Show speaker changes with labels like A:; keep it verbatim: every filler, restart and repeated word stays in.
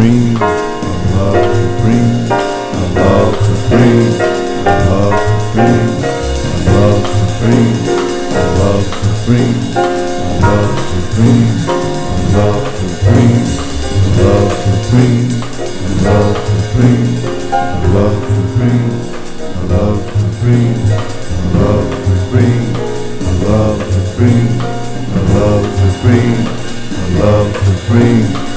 A: supreme, love supreme, love supreme, love supreme, love supreme, love supreme, love supreme, love supreme, love supreme, love supreme, love supreme, love supreme, love supreme, love supreme, love supreme, love supreme.